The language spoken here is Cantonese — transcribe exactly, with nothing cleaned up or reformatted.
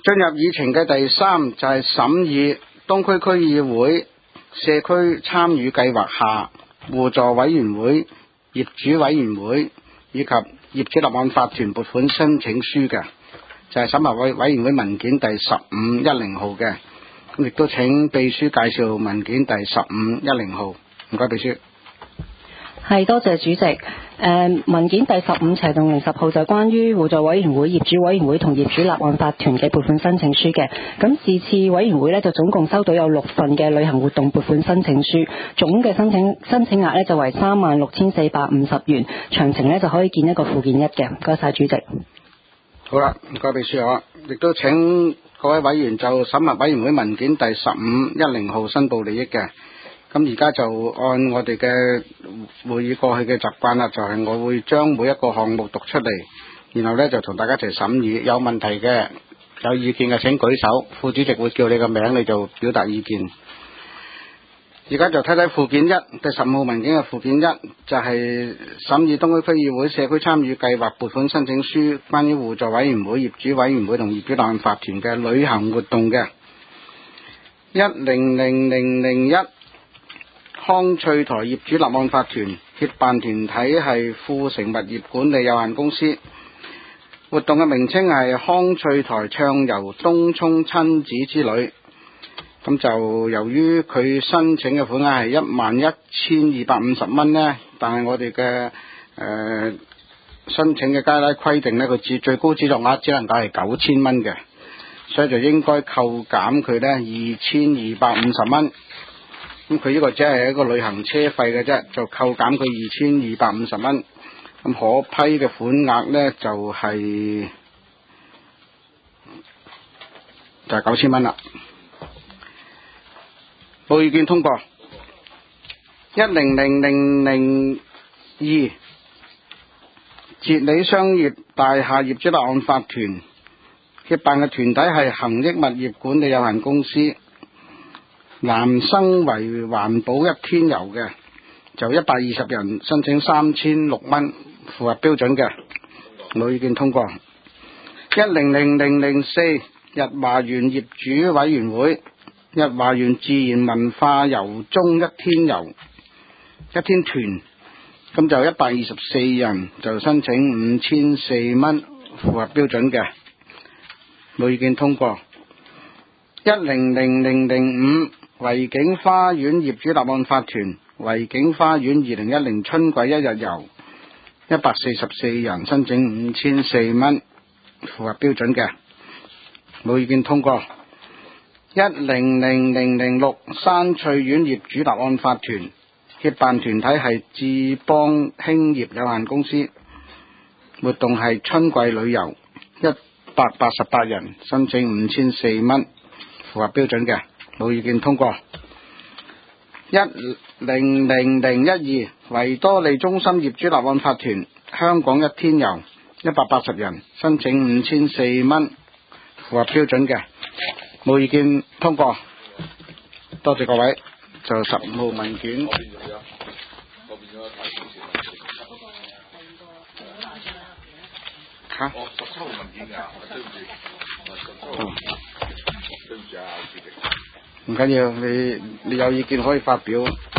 進入議程嘅第三就係審議東區區議會社區參與計劃下互助委員會、業主委員會以及業主立案法團撥款申請書嘅，就係審核委委員會文件第十五一零號嘅。咁亦都請秘書介紹文件第十五一零號。唔該，秘書。 係，多謝主席。誒、呃、文件第十五斜同零十號就關於互助委員會、業主委員會同業主立案法團嘅撥款申請書嘅。咁是次委員會呢，就總共收到有六份嘅旅行活動撥款申請書，總嘅申請申請額呢，就為三萬六千四百五十元，詳情呢，就可以見一個附件一嘅。唔該晒主席。 好啦，唔該秘書啊，亦都請各位委員就審核委員會文件第十五一零號申報利益嘅。咁而家就按我哋嘅會議過去嘅習慣啦，就係、是、我會將每一個項目讀出嚟，然後呢就同大家一齊審議。有問題嘅、有意見嘅請舉手，副主席會叫你個名，你就表達意見。而家就睇睇附件一，第十五號文件嘅附件一就係、是、審議東區區議會社區參與計劃撥款申請書，關於互助委員會、業主委員會同業主立案法團嘅旅行活動嘅。一零零零零一康翠台業主立案法團協辦團體係富城物業管理有限公司，活動嘅名稱係康翠台暢遊東涌親子之旅。咁就由於佢申請嘅款額係一萬一千二百五十蚊呢，但係我哋嘅誒申請嘅階梯規定呢，佢至最高資助額只能夠係九千蚊嘅，所以就應該扣減佢呢二千二百五十蚊。咁佢呢個只係一個旅行車費嘅啫，就扣減佢二千二百五十蚊。咁可批嘅款額呢，就係、是、就係九千蚊啦。冇意見通過。一零零零零二捷理商業大廈業主立案法團協辦嘅團體係恒益物業管理有限公司。南生圍環保一天遊嘅，就一百二十人，申請三千六蚊，符合標準嘅，冇意見通過。一零零零零四日華園業主委員會日華園自然文化遊中一天遊一天團，咁就一百二十四人，就申請五千四蚊，符合標準嘅，冇意見通過。一零零零零五維景花園業主立案法團維景花園二零一零春季一日遊一百四十四人，申請五千四蚊，符合標準嘅，冇意見通過。一零零零零六山翠苑業主立案法團協辦團體係智邦興業有限公司，活動係春季旅遊一百八十八人，申請五千四蚊，符合標準嘅，冇意見通過。一零零零一二維多利中心業主立案法團香港一天遊一百八十人，申請五千四蚊，符合標準嘅，冇意見通過。多謝各位。就十五號文件。嚇？哦，十七號文件㗎，對唔住。嗯。對唔住啊，主席。唔緊要，你你有意見可以發表。